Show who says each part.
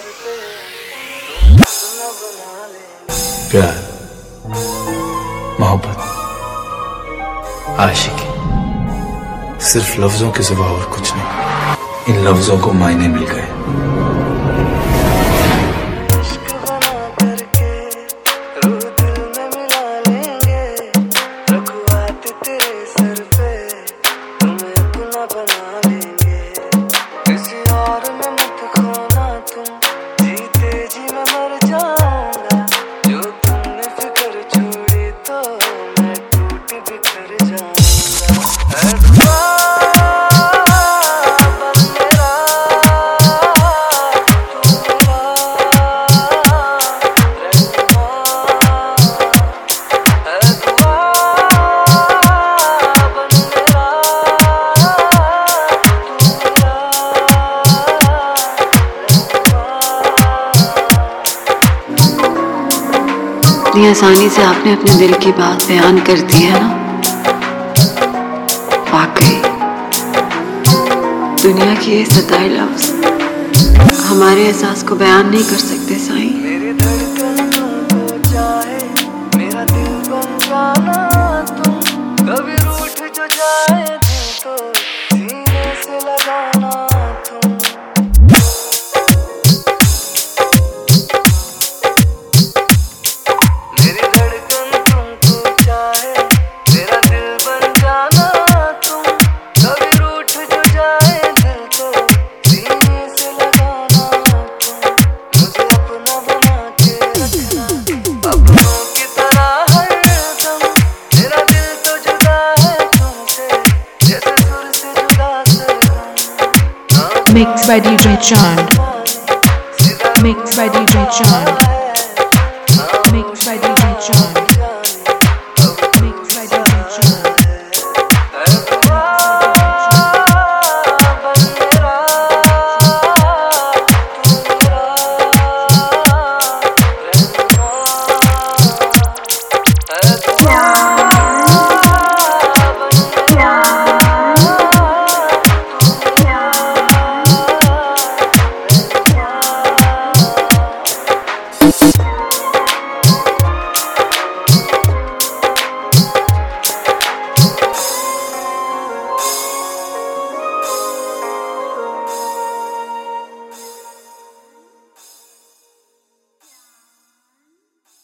Speaker 1: प्यार, मोहब्बत, आशिकी सिर्फ लफ्जों के सिवा और कुछ नहीं। इन लफ्जों को मायने मिल गए।
Speaker 2: इतनी आसानी से आपने अपने दिल की बात बयान कर दी है ना। वाकई दुनिया के ये सताए लफ्ज हमारे एहसास को बयान नहीं कर सकते साईं।
Speaker 3: मेरी धड़कन तुमको चाहे, मेरा दिल बन जाना तुम। कभी रूठ जो जाए दिल तो सीने से लगाना तुम। मेरी धड़कन तुमको चाहे, मेरा दिल बन जाना तुम। कभी रूठ जो जाए दिल तो सीने से लगाना तुम। मुझे अपना बना के रखना अपनों की तरह हरदम। मेरा दिल तो जुदा है तुमसे, जैसे सुर से जुदा सरगम।
Speaker 4: Mixed by DJ Chand. Mixed by DJ Chand.